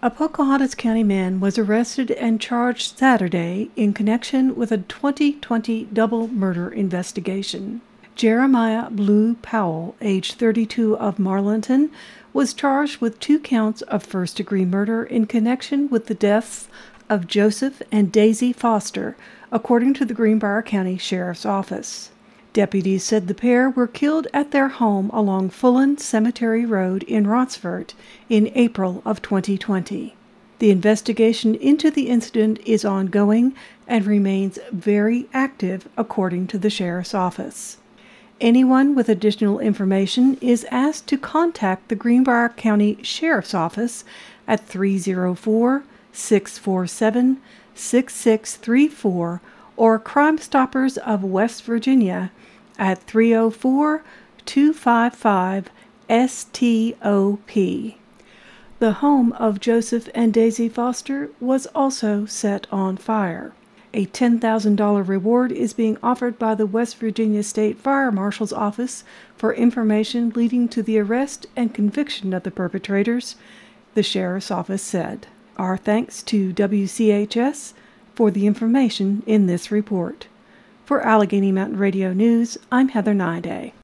A Pocahontas County man was arrested and charged Saturday in connection with a 2020 double murder investigation. Jeremiah Blue Powell, age 32 of Marlinton, was charged with 2 counts of first-degree murder in connection with the deaths of Joseph and Daisy Foster, according to the Greenbrier County Sheriff's Office. Deputies said the pair were killed at their home along Fullen Cemetery Road in Rotsford in April of 2020. The investigation into the incident is ongoing and remains very active, according to the Sheriff's Office. Anyone with additional information is asked to contact the Greenbrier County Sheriff's Office at 304-647-6634 or Crime Stoppers of West Virginia at 304-255-STOP. The home of Joseph and Daisy Foster was also set on fire. A $10,000 reward is being offered by the West Virginia State Fire Marshal's Office for information leading to the arrest and conviction of the perpetrators, the Sheriff's Office said. Our thanks to WCHS for the information in this report. For Allegheny Mountain Radio News, I'm Heather Naiday.